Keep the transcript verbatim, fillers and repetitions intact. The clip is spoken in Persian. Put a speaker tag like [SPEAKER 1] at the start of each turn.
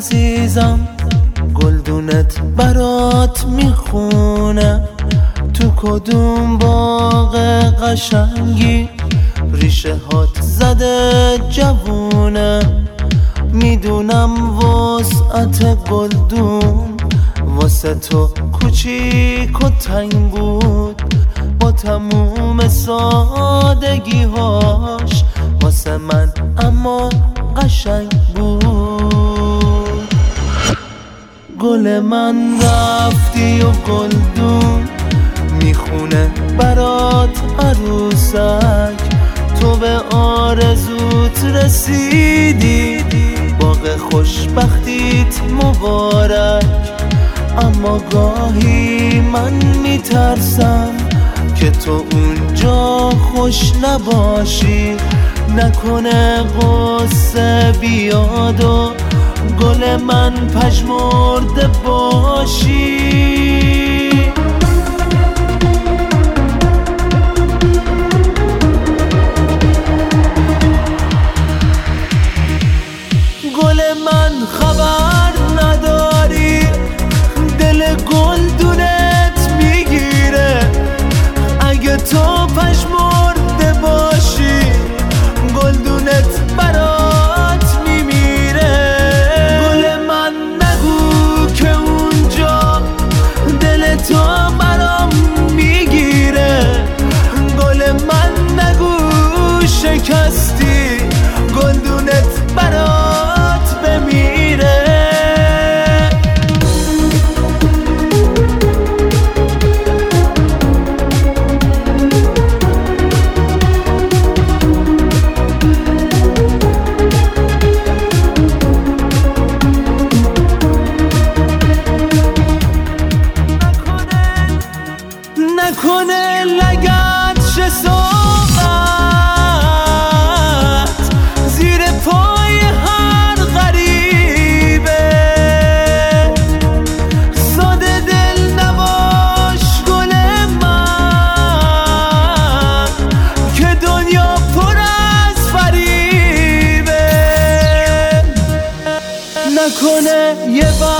[SPEAKER 1] عزیزم گلدونت برات میخونه، تو کدوم باغ قشنگی ریشه هات زده جوونه. میدونم وسعت گلدون واسه تو کوچیک و تنگ بود، با تموم سادگی هاش واسه من اما قشنگ بود. گل من رفتی و گلدون میخونه برات عروسک، تو به آرزوت رسیدی، باغ خوشبختیت مبارک. اما گاهی من میترسم که تو اونجا خوش نباشی، نکنه غصه بیاد و گل من پژمرده باشی. گل من خبر نداری دل گلدونت میگیره، اگه تو پژمرده باشی گلدونت برات میمیره. گل من نگو که اونجا دل تو برام میگیره، گل من نگو شکستی گلدونت برات بمیره. نکنه لگد شه صحبت زیر پای هر غریبه، ساده دل نباش گل من که دنیا پر از فریبه. نکنه یه